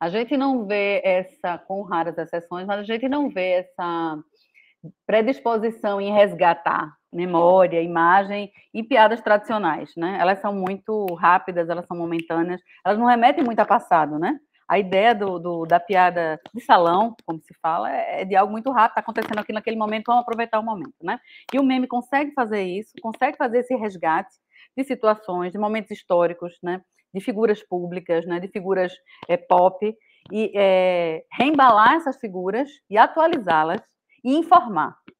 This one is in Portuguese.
A gente não vê essa, com raras exceções, mas a gente não vê essa predisposição em resgatar memória, imagem e piadas tradicionais, né? Elas são muito rápidas, elas são momentâneas, elas não remetem muito a passado, né? A ideia da piada de salão, como se fala, é de algo muito rápido, está acontecendo aqui naquele momento, vamos aproveitar o momento, né? E o meme consegue fazer isso, consegue fazer esse resgate de situações, de momentos históricos, né? De figuras públicas, né? De figuras pop, e reembalar essas figuras e atualizá-las e informar.